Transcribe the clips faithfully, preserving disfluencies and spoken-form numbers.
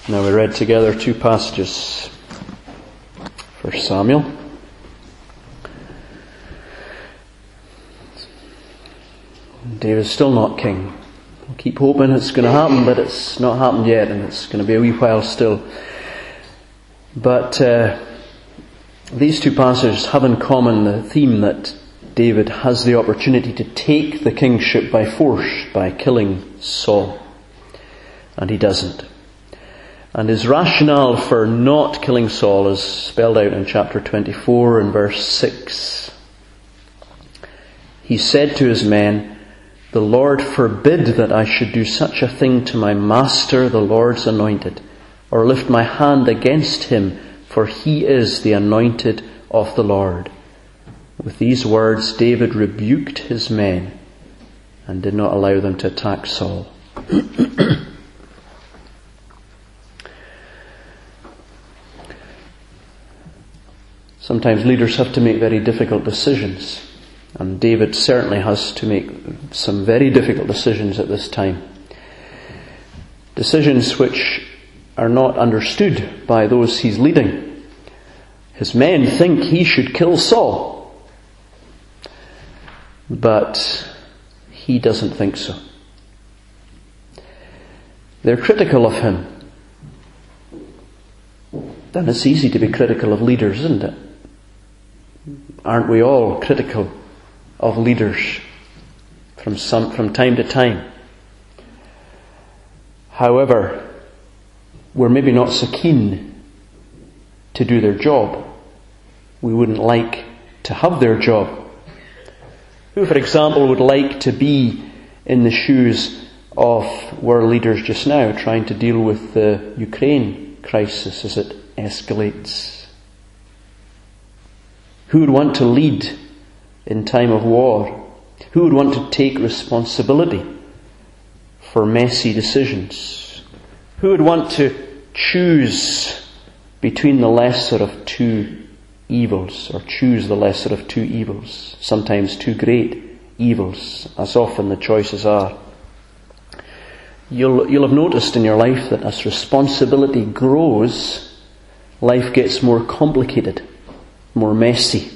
Now we read together two passages. First Samuel. David's still not king. We'll keep hoping it's going to happen, but it's not happened yet, and it's going to be a wee while still. But uh, these two passages have in common the theme that David has the opportunity to take the kingship by force by killing Saul. And he doesn't. And his rationale for not killing Saul is spelled out in chapter twenty-four and verse six. He said to his men, "The Lord forbid that I should do such a thing to my master, the Lord's anointed, or lift my hand against him, for he is the anointed of the Lord." With these words, David rebuked his men and did not allow them to attack Saul. Sometimes leaders have to make very difficult decisions, and David certainly has to make some very difficult decisions at this time. Decisions which are not understood by those he's leading. His men think he should kill Saul, but he doesn't think so. They're critical of him. Then it's easy to be critical of leaders, isn't it? Aren't we all critical of leaders from some from time to time? However, we're maybe not so keen to do their job. We wouldn't like to have their job. Who, for example, would like to be in the shoes of world leaders just now, trying to deal with the Ukraine crisis as it escalates? Who would want to lead in time of war? Who would want to take responsibility for messy decisions? Who would want to choose between the lesser of two evils, or choose the lesser of two evils, sometimes two great evils, as often the choices are? You'll, you'll have noticed in your life that as responsibility grows, life gets more complicated, more messy.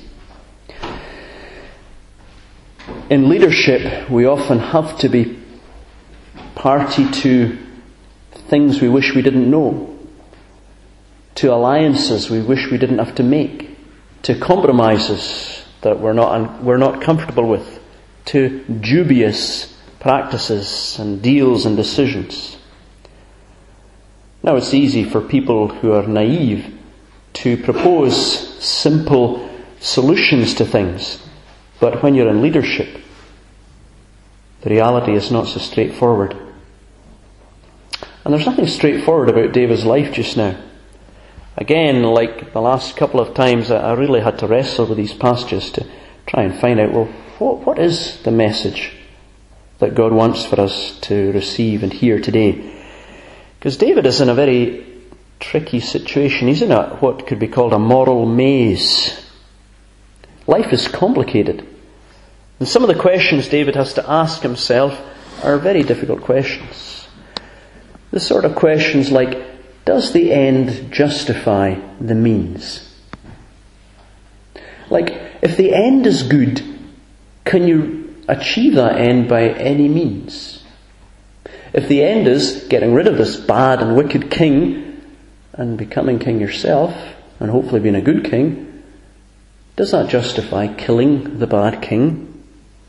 In leadership, we often have to be party to things we wish we didn't know, to alliances we wish we didn't have to make, to compromises that we're not we're not comfortable with, to dubious practices and deals and decisions. Now, it's easy for people who are naive to propose simple solutions to things, but when you're in leadership, the reality is not so straightforward. And there's nothing straightforward about David's life just now. Again, like the last couple of times, I really had to wrestle with these passages to try and find out, well, what, what is the message that God wants for us to receive and hear today? Because David is in a very tricky situation. He's in a what could be called a moral maze. Life is complicated. And some of the questions David has to ask himself are very difficult questions. The sort of questions like, does the end justify the means? Like, if the end is good, can you achieve that end by any means? If the end is getting rid of this bad and wicked king and becoming king yourself, and hopefully being a good king, does that justify killing the bad king?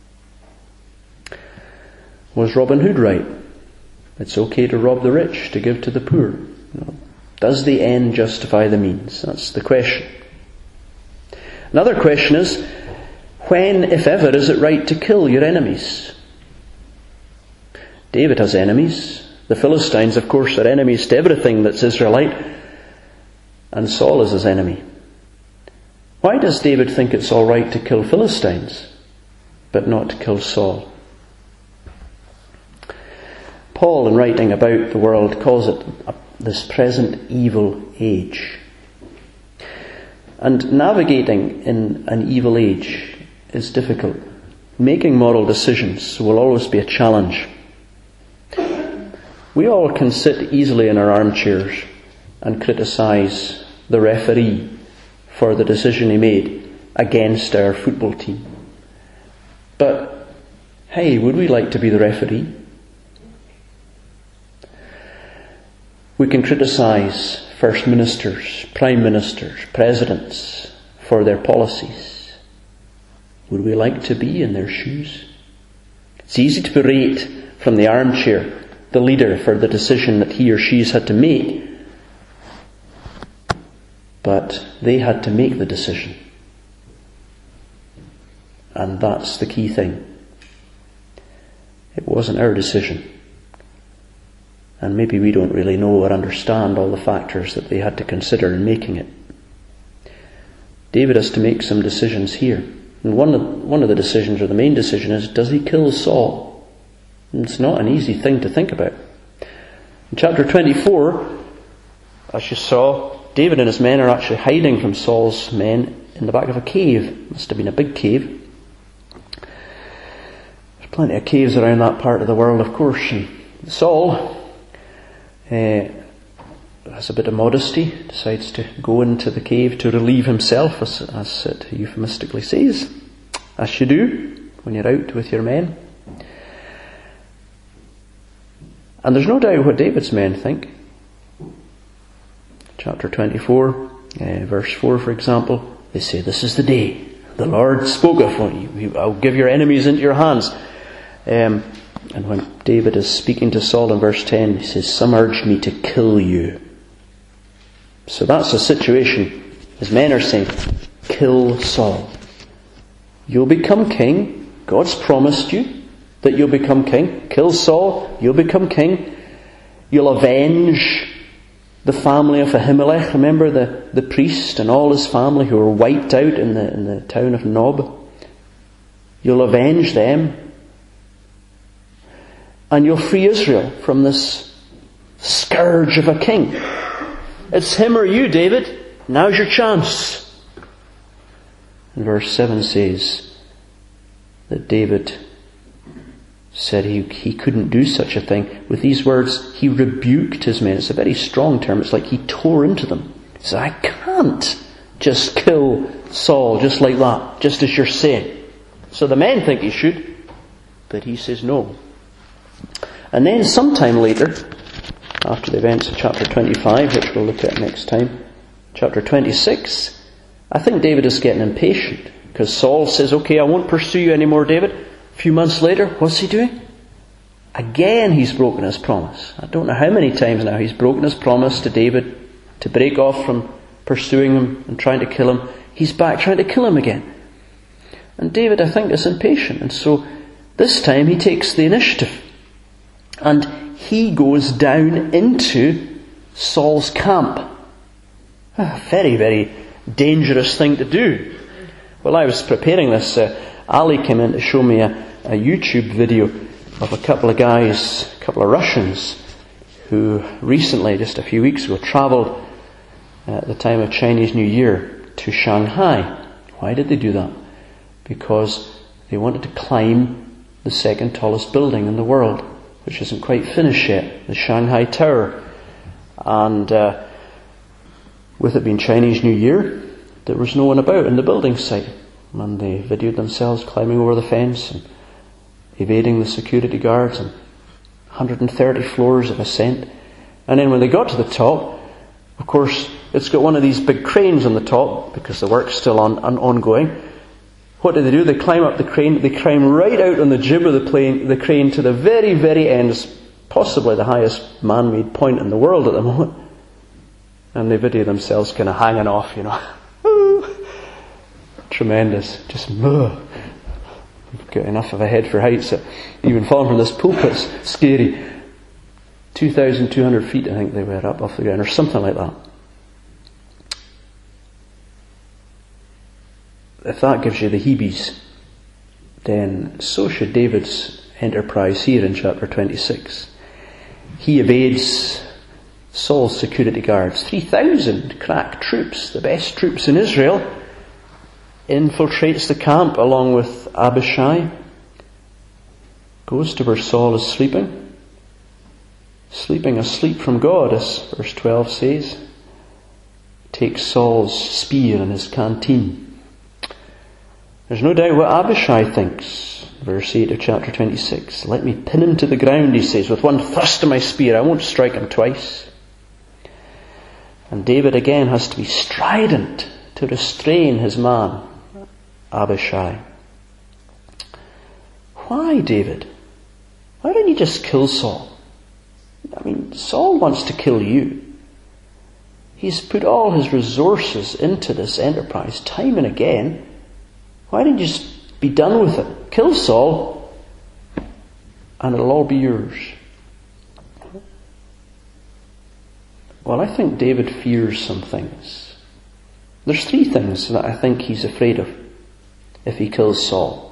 Was Robin Hood right? It's okay to rob the rich, to give to the poor. No. Does the end justify the means? That's the question. Another question is, when, if ever, is it right to kill your enemies? David has enemies. The Philistines, of course, are enemies to everything that's Israelite. And Saul is his enemy. Why does David think it's all right to kill Philistines, but not to kill Saul? Paul, in writing about the world, calls it this present evil age. And navigating in an evil age is difficult. Making moral decisions will always be a challenge. We all can sit easily in our armchairs and criticise the referee for the decision he made against our football team. But, hey, would we like to be the referee? We can criticise first ministers, prime ministers, presidents for their policies. Would we like to be in their shoes? It's easy to berate from the armchair the leader for the decision that he or she's had to make. But they had to make the decision. And that's the key thing. It wasn't our decision. And maybe we don't really know or understand all the factors that they had to consider in making it. David has to make some decisions here. And one of, one of the decisions, or the main decision, is, does he kill Saul? And it's not an easy thing to think about. In chapter twenty-four, as you saw, David and his men are actually hiding from Saul's men in the back of a cave. Must have been a big cave. There's plenty of caves around that part of the world, of course. And Saul Uh, has a bit of modesty, decides to go into the cave to relieve himself, as, as it euphemistically says, as you do when you're out with your men. And there's no doubt what David's men think. Chapter twenty-four, uh, verse four, for example, they say, "This is the day the Lord spoke of you. I'll give your enemies into your hands." Um, And when David is speaking to Saul in verse ten, he says, "Some urged me to kill you." So that's the situation. His men are saying, kill Saul. You'll become king. God's promised you that you'll become king. Kill Saul, you'll become king. You'll avenge the family of Ahimelech. Remember the, the priest and all his family who were wiped out in the, in the town of Nob. You'll avenge them. And you'll free Israel from this scourge of a king. It's him or you, David. Now's your chance. And verse seven says that David said he, he couldn't do such a thing. With these words, he rebuked his men. It's a very strong term. It's like he tore into them. He said, I can't just kill Saul just like that, just as you're saying. So the men think he should, but he says no. And then sometime later, after the events of chapter twenty-five, which we'll look at next time, chapter twenty-six, I think David is getting impatient because Saul says, okay, I won't pursue you anymore, David. A few months later, what's he doing? Again, he's broken his promise. I don't know how many times now he's broken his promise to David to break off from pursuing him and trying to kill him. He's back trying to kill him again. And David, I think, is impatient. And so this time he takes the initiative. And he goes down into Saul's camp. A very, very dangerous thing to do. While I was preparing this, uh, Ali came in to show me a, a YouTube video of a couple of guys, a couple of Russians, who recently, just a few weeks ago, travelled at the time of Chinese New Year to Shanghai. Why did they do that? Because they wanted to climb the second tallest building in the world, which isn't quite finished yet, the Shanghai Tower. And uh, with it being Chinese New Year, there was no one about in the building site. And they videoed themselves climbing over the fence and evading the security guards, and one hundred thirty floors of ascent. And then when they got to the top, of course, it's got one of these big cranes on the top because the work's still on, on ongoing. What do they do? They climb up the crane, they climb right out on the jib of the plane, the crane to the very, very end, possibly the highest man-made point in the world at the moment. And they video themselves kind of hanging off, you know. Tremendous. Just, ugh. I've got enough of a head for heights that even falling from this pulpit's scary. two thousand two hundred feet, I think they were up off the ground, or something like that. If that gives you the heebies, then so should David's enterprise here in chapter twenty-six. He evades Saul's security guards. three thousand crack troops, the best troops in Israel, infiltrates the camp along with Abishai, goes to where Saul is sleeping, sleeping asleep from God, as verse twelve says. Takes Saul's spear and his canteen. There's no doubt what Abishai thinks. Verse eight of chapter twenty-six. Let me pin him to the ground, he says, with one thrust of my spear. I won't strike him twice. And David again has to be strident to restrain his man, Abishai. Why, David? Why don't you just kill Saul? I mean, Saul wants to kill you. He's put all his resources into this enterprise time and again. Why don't you just be done with it? Kill Saul and it'll all be yours. Well, I think David fears some things. There's three things that I think he's afraid of if he kills Saul.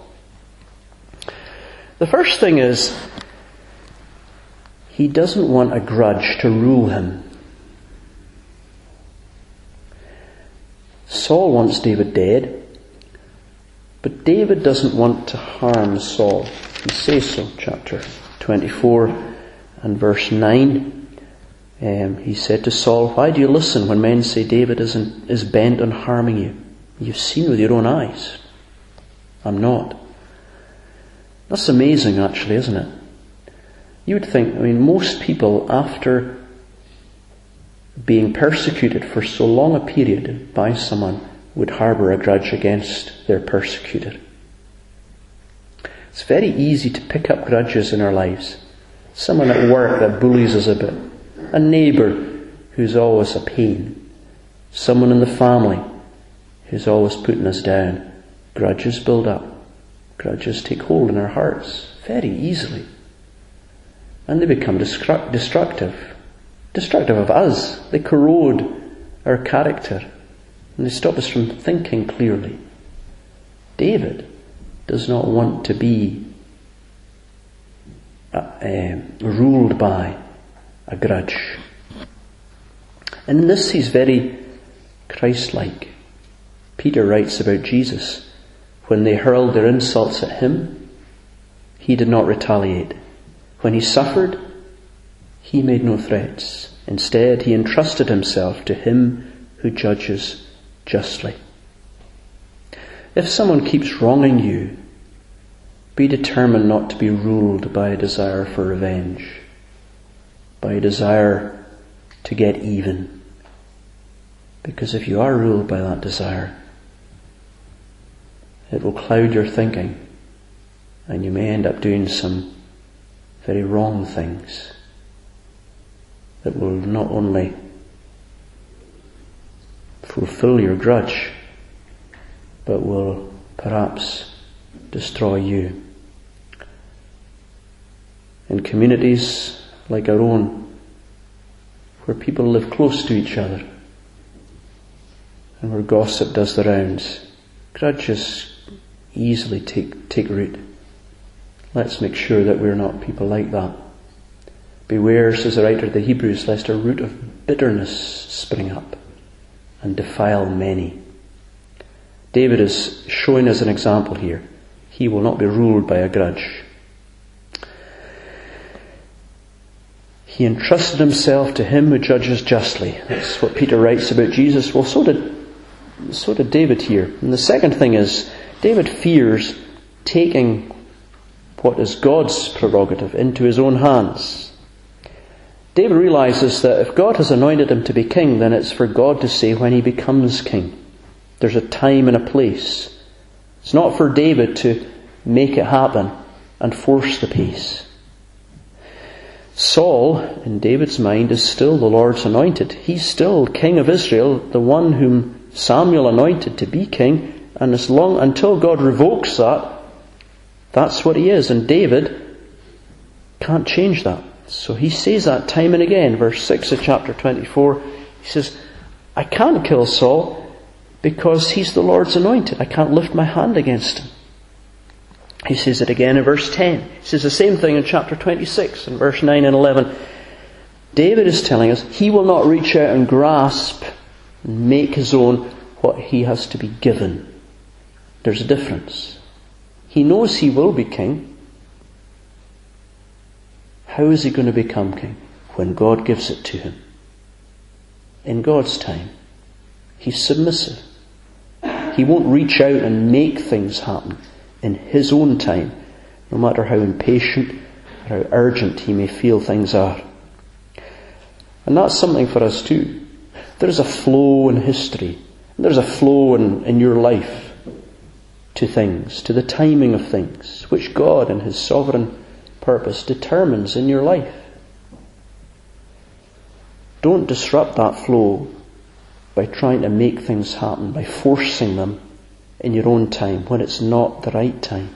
The first thing is he doesn't want a grudge to rule him. Saul wants David dead, but David doesn't want to harm Saul. He says so, chapter twenty-four and verse nine. Um, he said to Saul, why do you listen when men say David is, in, is bent on harming you? You've seen with your own eyes. I'm not. That's amazing, actually, isn't it? You would think, I mean, most people, after being persecuted for so long a period by someone, would harbour a grudge against their persecutor. It's very easy to pick up grudges in our lives. Someone at work that bullies us a bit. A neighbour who's always a pain. Someone in the family who's always putting us down. Grudges build up. Grudges take hold in our hearts very easily. And they become destruct- destructive. Destructive of us. They corrode our character. And they stop us from thinking clearly. David does not want to be uh, uh, ruled by a grudge. And in this he's very Christ-like. Peter writes about Jesus. When they hurled their insults at him, he did not retaliate. When he suffered, he made no threats. Instead, he entrusted himself to him who judges justly. If someone keeps wronging you, be determined not to be ruled by a desire for revenge, by a desire to get even. Because if you are ruled by that desire, it will cloud your thinking and you may end up doing some very wrong things that will not only fulfill your grudge, but will perhaps destroy you. In communities like our own, where people live close to each other, and where gossip does the rounds, grudges easily take, take root. Let's make sure that we're not people like that. Beware, says the writer of the Hebrews, lest a root of bitterness spring up and defile many. David is showing us an example here. He will not be ruled by a grudge. He entrusted himself to him who judges justly. That's what Peter writes about Jesus. Well, so did, so did David here. And the second thing is, David fears taking what is God's prerogative into his own hands. David realizes that if God has anointed him to be king, then it's for God to say when he becomes king. There's a time and a place. It's not for David to make it happen and force the pace. Saul, in David's mind, is still the Lord's anointed. He's still king of Israel, the one whom Samuel anointed to be king. And as long until God revokes that, that's what he is. And David can't change that. So he says that time and again. Verse six of chapter twenty-four, he says, I can't kill Saul because he's the Lord's anointed. I can't lift my hand against him. He says it again in verse ten. He says the same thing in chapter twenty-six in verse nine and eleven. David is telling us he will not reach out and grasp and make his own what he has to be given. There's a difference. He knows he will be king. How is he going to become king? when God gives it to him. In God's time. He's submissive. He won't reach out and make things happen in his own time, no matter how impatient or how urgent he may feel things are. And that's something for us too. There's a flow in history. There's a flow in, in your life to things, to the timing of things, which God in his sovereign purpose determines in your life. Don't disrupt that flow by trying to make things happen, by forcing them in your own time when it's not the right time.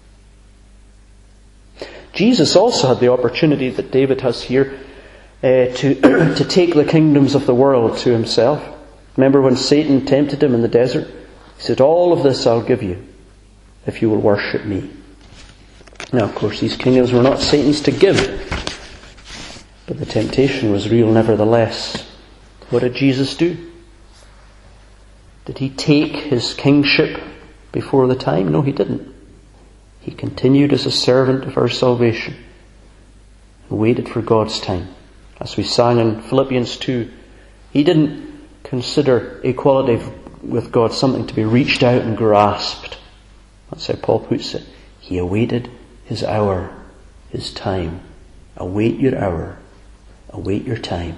Jesus also had the opportunity that David has here uh, to, to take the kingdoms of the world to himself. Remember when Satan tempted him in the desert? He said, all of this I'll give you if you will worship me. Now, of course, these kingdoms were not Satan's to give, but the temptation was real nevertheless. What did Jesus do? Did he take his kingship before the time? No, he didn't. He continued as a servant of our salvation and waited for God's time. As we sang in Philippians two, he didn't consider equality with God something to be reached out and grasped. That's how Paul puts it. He awaited his hour, his time. Await your hour. Await your time.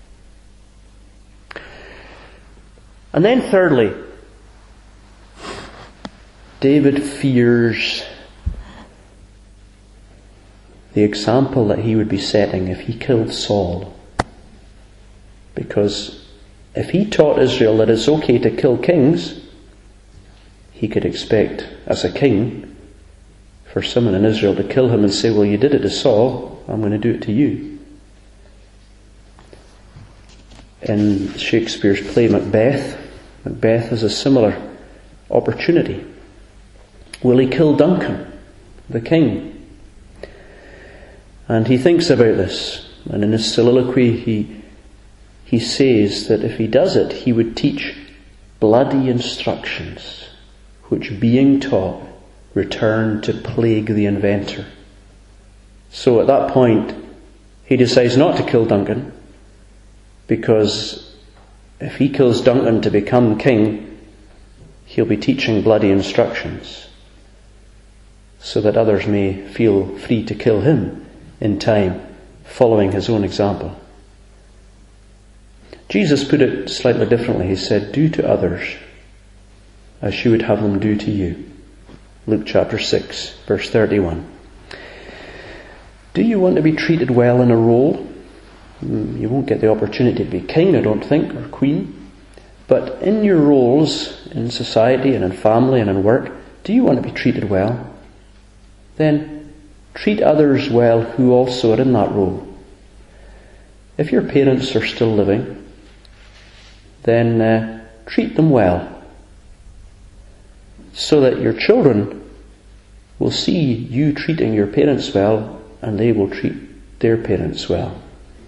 And then thirdly, David fears the example that he would be setting if he killed Saul. Because if he taught Israel that it's okay to kill kings, he could expect, as a king, for someone in Israel to kill him and say, well, you did it to Saul, I'm going to do it to you. In Shakespeare's play Macbeth, Macbeth has a similar opportunity. Will he kill Duncan, the king? And he thinks about this, and in his soliloquy he he says that if he does it, he would teach bloody instructions, which being taught return to plague the inventor. So at that point, he decides not to kill Duncan, because if he kills Duncan to become king, he'll be teaching bloody instructions, so that others may feel free to kill him in time, following his own example. Jesus put it slightly differently. He said, do to others as you would have them do to you. Luke chapter six, verse thirty-one. Do you want to be treated well in a role? You won't get the opportunity to be king, I don't think, or queen. But in your roles in society and in family and in work, do you want to be treated well? Then treat others well who also are in that role. If your parents are still living, then uh, treat them well, so that your children will see you treating your parents well, and they will treat their parents well.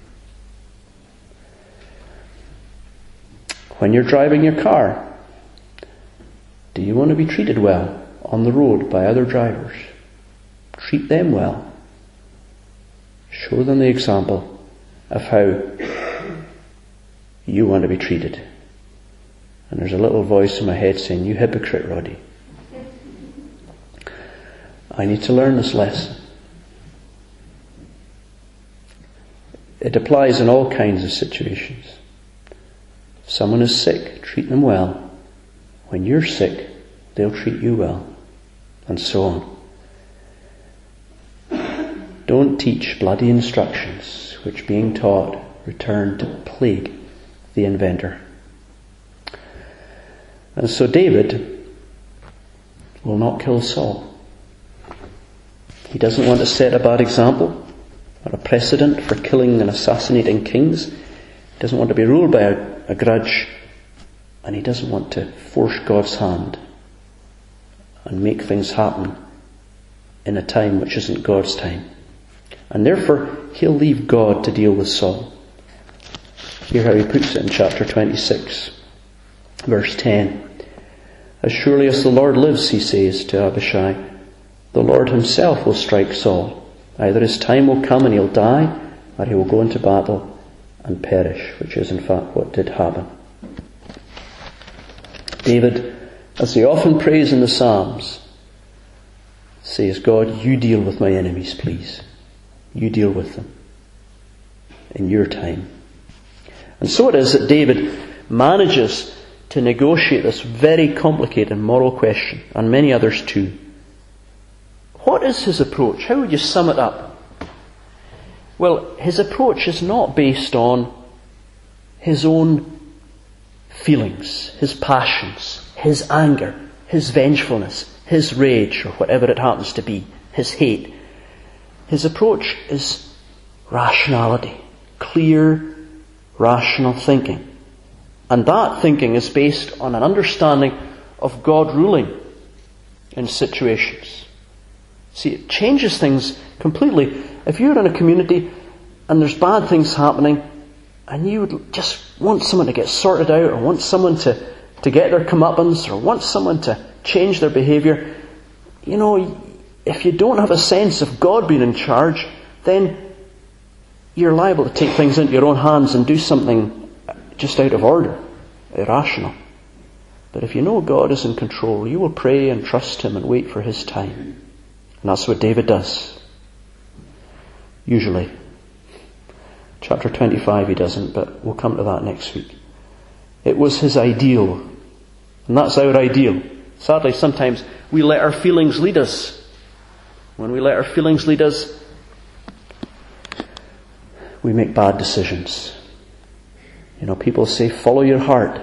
When you're driving your car, do you want to be treated well on the road by other drivers? Treat them well. Show them the example of how you want to be treated. And there's a little voice in my head saying, you hypocrite, Roddy. I need to learn this lesson. It applies in all kinds of situations. If someone is sick, treat them well. When you're sick, they'll treat you well. And so on. Don't teach bloody instructions, which being taught return to plague the inventor. And so David will not kill Saul. He doesn't want to set a bad example or a precedent for killing and assassinating kings. He doesn't want to be ruled by a, a grudge, and he doesn't want to force God's hand and make things happen in a time which isn't God's time. And therefore, he'll leave God to deal with Saul. Hear how he puts it in chapter twenty-six, verse ten. As surely as the Lord lives, he says to Abishai, the Lord himself will strike Saul. Either his time will come and he'll die, or he will go into battle and perish, which is in fact what did happen. David, as he often prays in the Psalms, says, God, you deal with my enemies, please. You deal with them in your time. And so it is that David manages to negotiate this very complicated moral question, and many others too. What is his approach? How would you sum it up? Well, his approach is not based on his own feelings, his passions, his anger, his vengefulness, his rage, or whatever it happens to be, his hate. His approach is rationality, clear, rational thinking. And that thinking is based on an understanding of God ruling in situations. See, it changes things completely. If you're in a community and there's bad things happening and you would just want someone to get sorted out, or want someone to, to get their comeuppance, or want someone to change their behaviour, you know, if you don't have a sense of God being in charge, then you're liable to take things into your own hands and do something just out of order, irrational. But if you know God is in control, you will pray and trust Him and wait for His time. And that's what David does. Usually. Chapter twenty-five he doesn't, but we'll come to that next week. It was his ideal. And that's our ideal. Sadly, sometimes we let our feelings lead us. When we let our feelings lead us, we make bad decisions. You know, people say, follow your heart.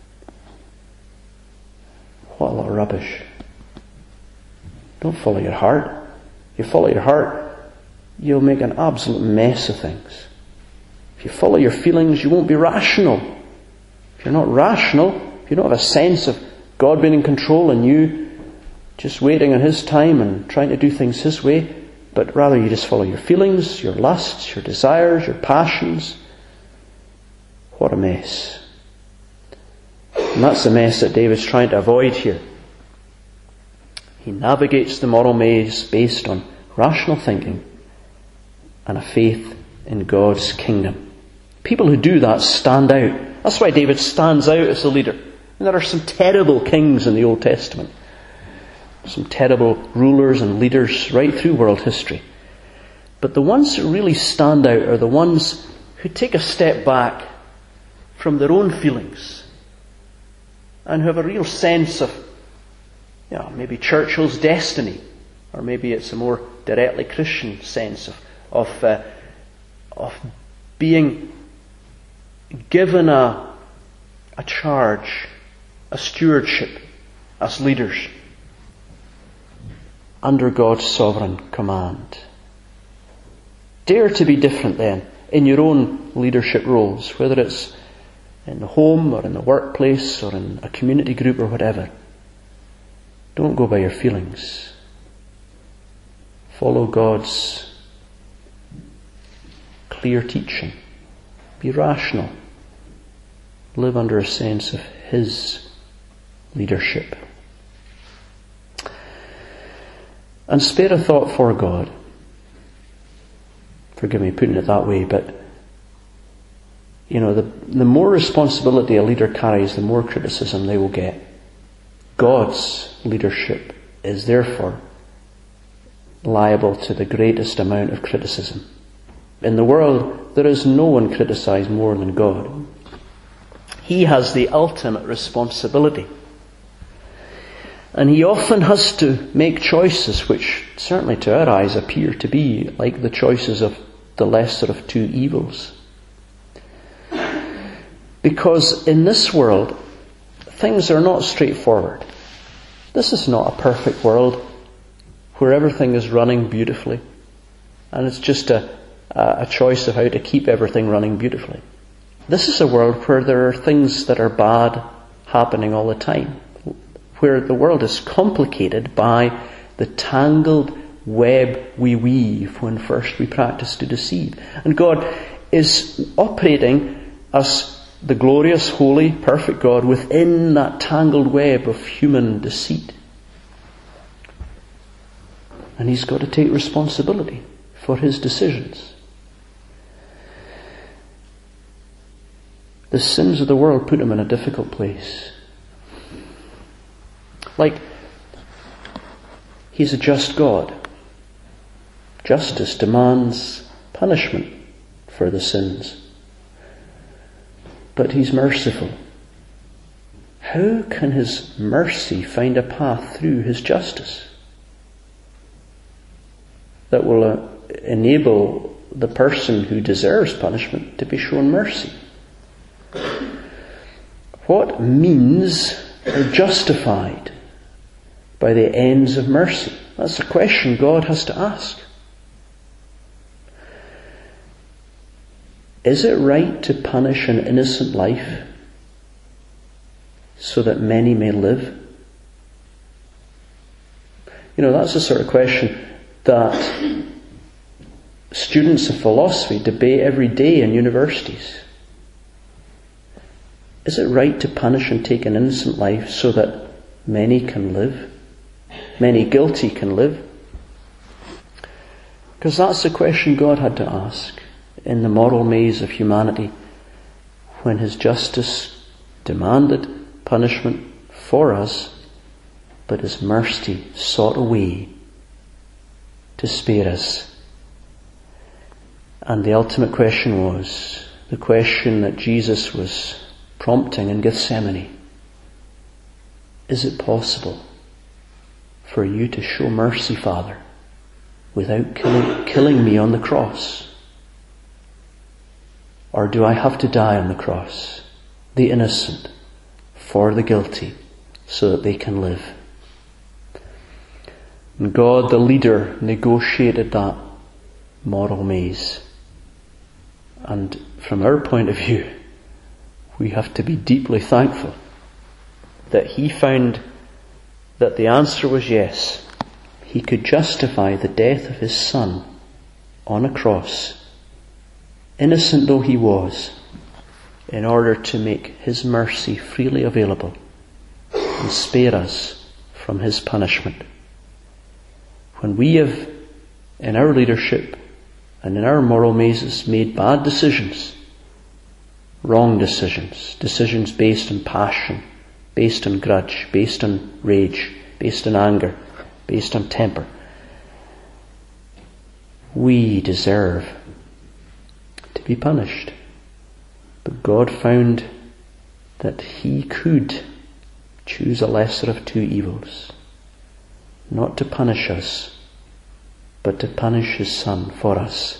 What a lot of rubbish. Don't follow your heart. If you follow your heart, you'll make an absolute mess of things. If you follow your feelings, you won't be rational. If you're not rational, if you don't have a sense of God being in control and you just waiting on His time and trying to do things His way, but rather you just follow your feelings, your lusts, your desires, your passions, what a mess. And that's the mess that David's trying to avoid here. He navigates the moral maze based on rational thinking and a faith in God's kingdom. People who do that stand out. That's why David stands out as a leader. And there are some terrible kings in the Old Testament. Some terrible rulers and leaders right through world history. But the ones who really stand out are the ones who take a step back from their own feelings and who have a real sense of, you know, maybe Churchill's destiny, or maybe it's a more directly Christian sense of of, uh, of being given a a charge, a stewardship as leaders under God's sovereign command. Dare to be different then in your own leadership roles, whether it's in the home or in the workplace or in a community group or whatever. Don't go by your feelings. Follow God's clear teaching. Be rational. Live under a sense of His leadership. And spare a thought for God. Forgive me putting it that way, but you know, the, the more responsibility a leader carries, the more criticism they will get. God's leadership is therefore liable to the greatest amount of criticism. In the world, there is no one criticized more than God. He has the ultimate responsibility. And He often has to make choices which, certainly to our eyes, appear to be like the choices of the lesser of two evils. Because in this world, things are not straightforward. This is not a perfect world where everything is running beautifully. And it's just a, a choice of how to keep everything running beautifully. This is a world where there are things that are bad happening all the time. Where the world is complicated by the tangled web we weave when first we practice to deceive. And God is operating as the glorious, holy, perfect God within that tangled web of human deceit. And He's got to take responsibility for His decisions. The sins of the world put him in a difficult place. Like, he's a just God. Justice demands punishment for the sins. But he's merciful. How can his mercy find a path through his justice that will uh, enable the person who deserves punishment to be shown mercy? What means are justified by the ends of mercy? That's a question God has to ask. Is it right to punish an innocent life so that many may live? You know, that's the sort of question that students of philosophy debate every day in universities. Is it right to punish and take an innocent life so that many can live? Many guilty can live? Because that's the question God had to ask in the moral maze of humanity when his justice demanded punishment for us, but his mercy sought a way to spare us. And the ultimate question was the question that Jesus was prompting in Gethsemane. Is it possible for you to show mercy, Father, without killing, killing me on the cross? Or do I have to die on the cross, the innocent, for the guilty, so that they can live? And God, the leader, negotiated that moral maze. And from our point of view, we have to be deeply thankful that he found that the answer was yes. He could justify the death of his son on a cross, innocent though he was, in order to make his mercy freely available and spare us from his punishment. When we have, in our leadership and in our moral mazes, made bad decisions, wrong decisions, decisions based on passion, based on grudge, based on rage, based on anger, based on temper, we deserve to be punished. But God found that he could choose a lesser of two evils, not to punish us, but to punish his son for us.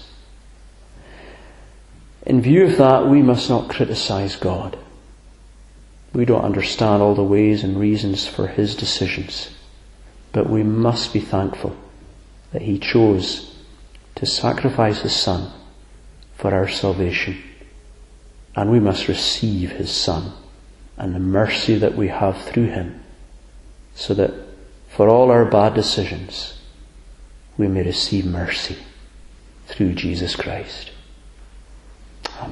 In view of that, we must not criticize God. We don't understand all the ways and reasons for his decisions, but we must be thankful that he chose to sacrifice his son for our salvation. And we must receive his son and the mercy that we have through him, so that for all our bad decisions, we may receive mercy through Jesus Christ.